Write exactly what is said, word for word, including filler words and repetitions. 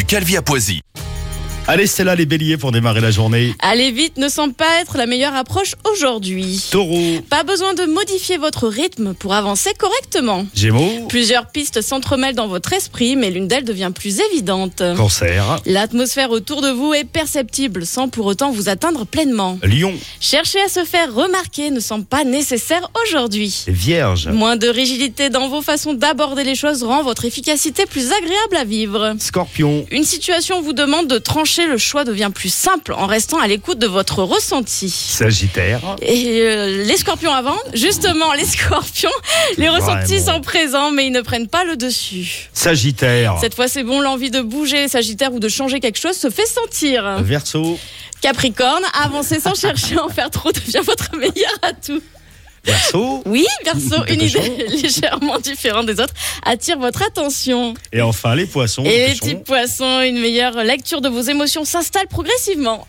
rue Calvi à Poisy. Allez, c'est là les béliers pour démarrer la journée. Aller vite ne semble pas être la meilleure approche aujourd'hui. Taureau, Pas besoin de modifier votre rythme pour avancer correctement. Gémeaux, Plusieurs pistes s'entremêlent dans votre esprit, mais l'une d'elles devient plus évidente. Cancer, L'atmosphère autour de vous est perceptible sans pour autant vous atteindre pleinement. Lion, Chercher à se faire remarquer ne semble pas nécessaire aujourd'hui. Vierge, Moins de rigidité dans vos façons d'aborder les choses rend votre efficacité plus agréable à vivre. Scorpion, Une situation vous demande de trancher, le choix devient plus simple en restant à l'écoute de votre ressenti. Sagittaire, Et euh, les scorpions avant, justement les scorpions, les ressentis Vraiment. sont présents mais ils ne prennent pas le dessus. Sagittaire, Cette fois c'est bon, l'envie de bouger, Sagittaire, ou de changer quelque chose se fait sentir. Verseau, Capricorne, avancer sans chercher à en faire trop devient votre meilleur atout. Verseau, Oui, Verseau, une Dépêchons. idée légèrement différente des autres attire votre attention. et enfin les poissons. Et les dépêchons. petits poissons, une meilleure lecture de vos émotions s'installe progressivement.